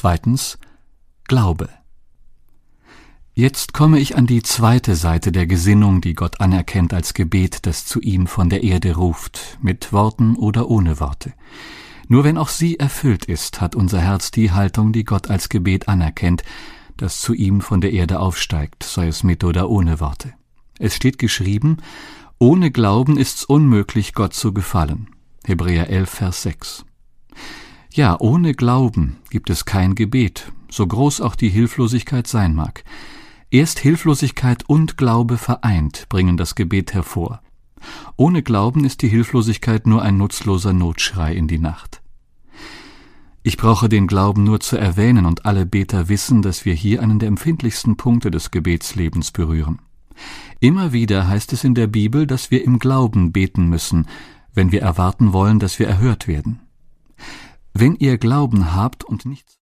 Zweitens, Glaube. Jetzt komme ich an die zweite Seite der Gesinnung, die Gott anerkennt als Gebet, das zu ihm von der Erde ruft, mit Worten oder ohne Worte. Nur wenn auch sie erfüllt ist, hat unser Herz die Haltung, die Gott als Gebet anerkennt, das zu ihm von der Erde aufsteigt, sei es mit oder ohne Worte. Es steht geschrieben, ohne Glauben ist's unmöglich, Gott zu gefallen. Hebräer 11, Vers 6. Ja, ohne Glauben gibt es kein Gebet, so groß auch die Hilflosigkeit sein mag. Erst Hilflosigkeit und Glaube vereint bringen das Gebet hervor. Ohne Glauben ist die Hilflosigkeit nur ein nutzloser Notschrei in die Nacht. Ich brauche den Glauben nur zu erwähnen, und alle Beter wissen, dass wir hier einen der empfindlichsten Punkte des Gebetslebens berühren. Immer wieder heißt es in der Bibel, dass wir im Glauben beten müssen, wenn wir erwarten wollen, dass wir erhört werden. Wenn ihr Glauben habt und nichts